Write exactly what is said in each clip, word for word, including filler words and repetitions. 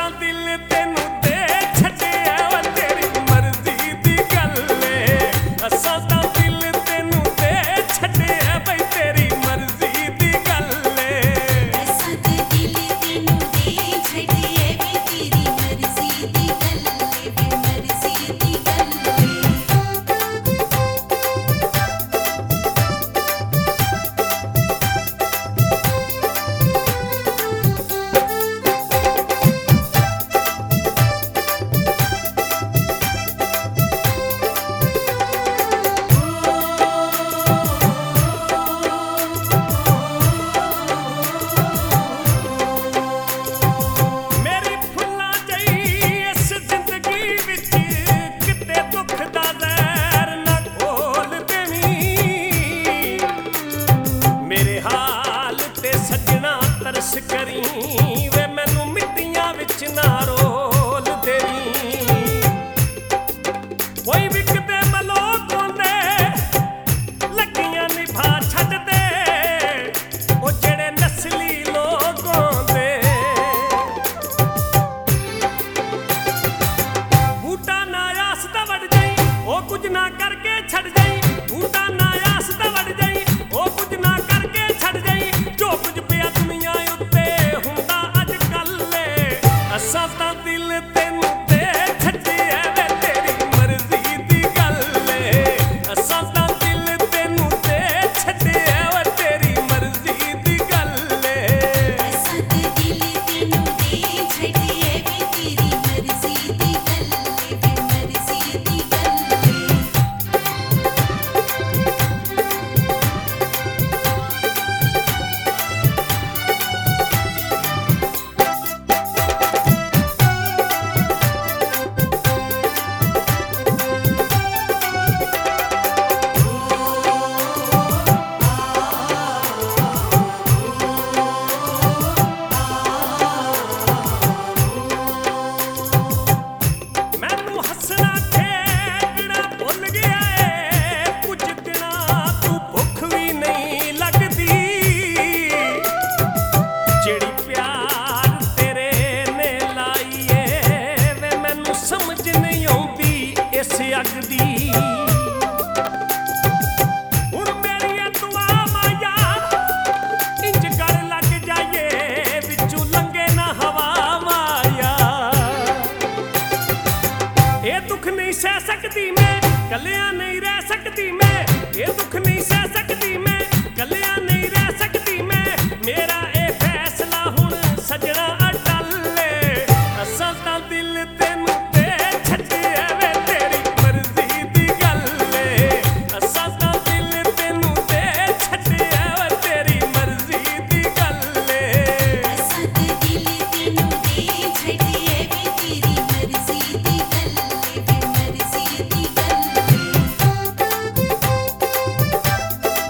ਤਾਂ ਦਿਲ ਤੈਨੂੰ ਦੇ ਛੱਡਿਆ ਵਾ ਤੇਰੀ ਮਰਜ਼ੀ ਦੀ ਗੱਲ ਏ ਅਸਾਂ ਤਾਂ ਦਿਲ ਤੈਨੂੰ ਦੇ ਛੱਡਿਆ ਬਈ ਤੇਰੀ ਮਰਜ਼ੀ ਦੀ ਗੱਲ ਏ ਅਸਾਂ ਤਾਂ ਦਿਲ ਤੈਨੂੰ ਦੇ ਛੱਡਿਆ ਵੇ ਤੇਰੀ ਮਰਜ਼ੀ ਦੀ ਗੱਲ ਏ ਵੇ ਮਰਜ਼ੀ ਦੀ ਗੱਲ ਏ ਮੇਰੀ ਫੁੱਲਾਂ ਜਈ ਇਸ ਜ਼ਿੰਦਗੀ ਵਿੱਚ ਕਿਤੇ ਦੁੱਖ ਦਾ ਜ਼ਹਿਰ ਨਾ ਖੋਲ ਦੇਵੀਂ ਮੇਰੇ ਹਾਲ ਤੇ ਸੱਜਣਾ ਤਰਸ ਕਰੀ ਵੇ ਮੈਨੂੰ ਮਿੱਟੀਆਂ ਵਿੱਚ ਨਾ ਰੋਲ ਦੇਵੀਂ ਕੋਈ ਵਿਕਦੇ ਮਲੋਕ ਹੁੰਦੇ ਲੱਗੀਆਂ ਨਿਭਾ ਛੱਡਦੇ ਉਹ ਜਿਹੜੇ ਨਸਲੀ ਲੋਕ ਹੁੰਦੇ ਬੂਟਾ ਨਾ ਆਸ ਦਾ ਵੜ ਜਾਈ ਉਹ ਕੁਝ ਨਾ ਕਰਕੇ ਛੱਡ ਜਾਈ ਬੂਟਾ ਨਾ ਆਸ ਦਾ ਵੜ ਜਾਈ ਉਹ ਕੁਝ ਨਾ ਕਰਕੇ ਛੱਡ ਜਾਈ ਜੋ ਕੁਝ ਪਿਆ ਦੁਨੀਆ ਉੱਤੇ ਹੁੰਦਾ ਅੱਜ ਕੱਲ੍ਹ ਏ ਅਸਾਂ ਤਾਂ ਦਿਲ ਤੈਨੂੰ ਦੇ ਛੱਡਿਆ ਵੇ ਤੇਰੀ ਮਰਜ਼ੀ ਦੀ ਗੱਲ ਏ ਅਸਾਂ ਤਾਂ ਦਿਲ ਤੈਨੂੰ ਦੇ ਛੱਡਿਆ ਵੇ ਤੇਰੀ ਮਰਜ਼ੀ ਦੀ ਗੱਲ ਏ ਅਸਾਂ ਤਾਂ ਦਿਲ ਤੈਨੂੰ ਦੇ ਛੱਡਿਆ ਵੇ ਤੇਰੀ ਮਰਜ਼ੀ ਦੀ ਗੱਲ ਏ ਵੇ ਮਰਜ਼ੀ ਦੀ ਗੱਲ ਏ ਮੈਨੂੰ ਹੱਸਣਾ ਖੇਡਣਾ ਭੁੱਲ ਗਿਆ ਏ ਕੁਝ ਦਿਨਾਂ ਤੂੰ ਭੁੱਖ ਵੀ ਨਹੀਂ ਲੱਗਦੀ ਜਿਹੜੀ ਪਿਆਰ ਤੇਰੇ ਨੇ ਲਾਈ ਏ ਵੇ ਮੈਨੂੰ ਸਮਝ ਨਹੀਂ ਆਉਂਦੀ ਇਸ ਅੱਗ ਦੀ ਹੁਣ ਮੇਰੀਆਂ ਦੁਆਵਾਂ ਯਾਰ ਇੰਜ ਗਲ ਲੱਗ ਜਾਈਏ ਵਿੱਚੋਂ ਲੰਘੇ ਨਾ ਹਵਾ ਮਾਇਆ ਇਹ ਦੁੱਖ ਨਹੀਂ ਸਹਿ ਸਕਦੀ ਮੈਂ ਕੱਲਿਆਂ ਨਹੀਂ ਰਹਿ ਸਕਦੀ ਮੈਂ ਇਹ ਦੁੱਖ ਨਹੀਂ ਸਹਿ ਸਕਦੀ ਮੈਂ ਕੱਲਿਆਂ ਨਹੀਂ ਰਹਿ ਸਕਦੀ ਮੈਂ ਮੇਰਾ ਇਹ ਫੈਸਲਾ ਹੁਣ ਸਜਣਾ ਅਟੱਲ ਏ ਅਸਾਂ ਤਾਂ ਦਿਲ ਤੈਨੂੰ ਦੇ ਛੱਡਿਆ ਵੇ ਤੇਰੀ ਮਰਜ਼ੀ ਦੀ ਗੱਲ ਏ ਅਸਾਂ ਤਾਂ ਦਿਲ ਤੈਨੂੰ ਦੇ ਛੱਡਿਆ ਵੇ ਤੇਰੀ ਮਰਜ਼ੀ ਦੀ ਗੱਲ ਏ ਅਸਾਂ ਤਾਂ ਦਿਲ ਤੈਨੂੰ ਦੇ ਛੱਡਿਆ ਵੇ ਤੇਰੀ ਮਰਜ਼ੀ ਦੀ ਗੱਲ ਏ ਵੇ ਮਰਜ਼ੀ ਦੀ ਗੱਲ ਏ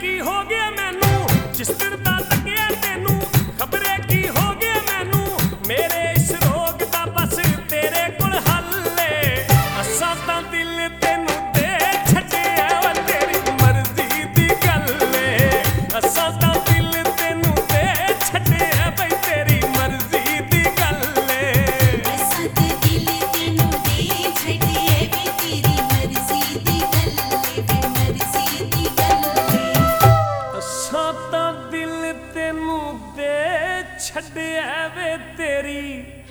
ਕੀ ਹੋ ਗਿਆ ਮੈਨੂੰ ਜਿਸ ਦਿਨ ਦਾ ਤੱਕਿਆ ਤੈਨੂੰ ਖਬਰੇ ਕੀ ਹੋ ਗਿਆ ਮੈਨੂੰ ਮੇਰੇ ਇਸ ਰੋਗ ਦਾ ਬਸ ਤੇਰੇ ਕੋਲ ਹੱਲ ਏ ਅਸਾਂ ਤਾਂ ਦਿਲ ਤੈਨੂੰ ਦੇ ਛੱਡਿਆ ਵਾ ਤੇਰੀ ਮਰਜ਼ੀ ਦੀ ਗੱਲ ਏ ਅਸਾਂ ਤਾਂ ਦਿਲ ਤੈਨੂੰ ਦੇ ਛੱਡਿਆ ਬਈ ਤੇਰੀ ਮਰਜ਼ੀ ਦੀ ਗੱਲ ਏ ਅਸਾਂ ਤੇ ਦਿਲ ਤੈਨੂੰ ਦੇ ਛੱਡਿਏ ਵੇ ਤੇਰੀ ਮਰਜ਼ੀ ਦੀ ਗੱਲ ਏ ਵੇ ਮਰਜ਼ੀ ਦੀ ਗੱਲ ਏ ਅਸਾਂ ਤਾਂ ਦਿਲ ਤੈਨੂੰ ਦੇ ਛੱਡਿਆ ਵੇ ਤੇਰੀ